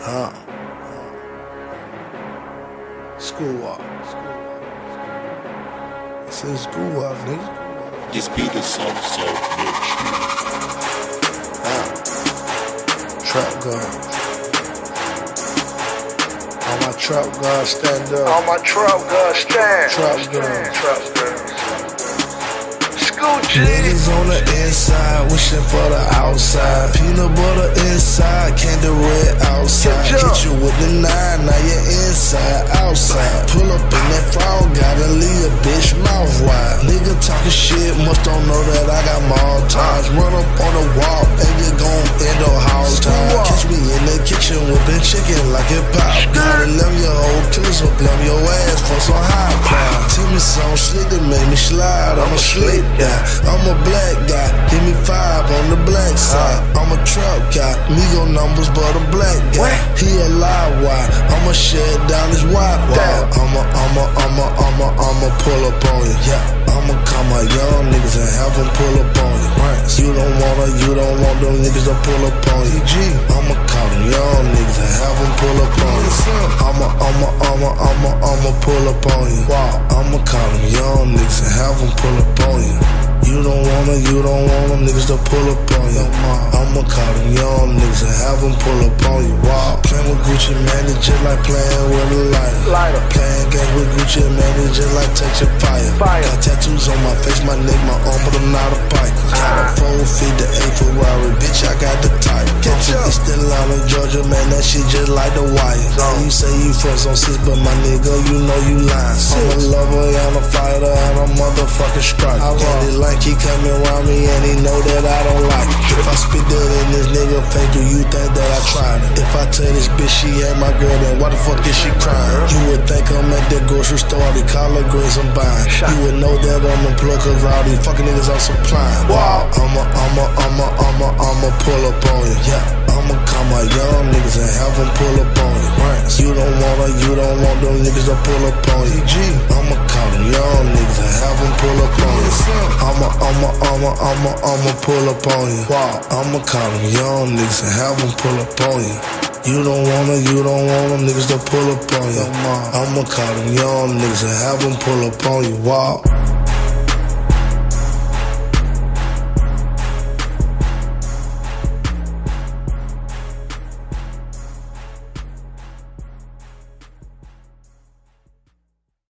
Huh? School walk. This is school walk, nigga. This beat is so bitch. Trap gun. All my trap guns stand up. All my trap guns stand. Trap gun. Trap guns. School G. Niggas on the inside, wishing for the outside. Peanut butter inside, candy red outside. Hit you with the 9, now you're inside, outside. Pull up in that frog, gotta leave a bitch mouth wide. Nigga talking shit, must don't know that I got more times. Run up on the wall, and you gon' end up house time. Catch me in the kitchen whipping chicken like it pop. Gotta love your old killers or blame your ass for some high crime. Tell me some slick that make me slide, I'm a slick guy. I'm a black guy, give me 5 on the black side. I'm a trap guy, me go numbers but a black guy. He a lie wide, I'ma shut down his white wall. I'ma pull up on you. Yeah, I'ma call my young niggas and have them pull up on you. You don't want them niggas to pull up on you. I'ma call them young niggas and have them pull up on you. I'ma pull up on you. I'ma call them young niggas and have them pull up on you. You don't want them niggas to pull up on you. I'ma call them young niggas and have them pull up on you. Playing with Gucci Mane just like playing with a lighter. Playing games with Gucci Mane just like touching fire. Got tattoos on my face, my neck, my arm, but I'm not a biker. Got a 458 Ferrari, bitch, I got the type. Catch you East Atlanta, Georgia, man, that shit just like the wire. You say you friends on 6, but my nigga, you know you lying. I'm a lover and a fighter and a motherfucking striker. Candy like he coming around me and he know that I don't like it. If I spit that in this nigga face, do you think that I tried it? If I tell this bitch she ain't my girl, then why the fuck is she crying? You would think I'm at the grocery store, the collard greens I'm buying. You would know that I'm employed cause all these fucking niggas I'm supplying. I'ma pull up on you. Yeah, I'ma call my young niggas and have them pull up on you. You don't want them niggas to pull up on you. I'ma call them young niggas and have them pull up on you. I'ma pull up on you. I'ma call them young niggas and have them pull up on you. You don't want them niggas to pull up on you. I'ma call them young niggas and have them pull up on you.